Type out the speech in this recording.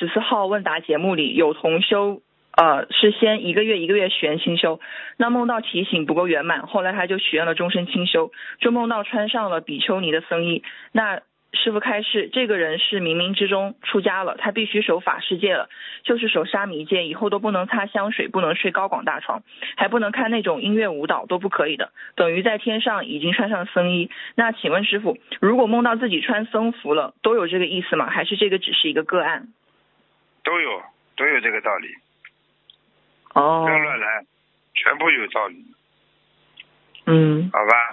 14号问答节目里有同修是先一个月许愿清修，那梦到提醒不够圆满，后来他就许愿了终身清修，就梦到穿上了比丘尼的僧衣。那师父开示，这个人是冥冥之中出家了，他必须守法世戒了，就是守沙弥戒，以后都不能擦香水，不能睡高广大床，还不能看那种音乐舞蹈，都不可以的，等于在天上已经穿上僧衣。那请问师父，如果梦到自己穿僧服了，都有这个意思吗？还是这个只是一个个案？ 都有这个道理。 哦， 跟乱来全部有道理。 嗯， 好吧。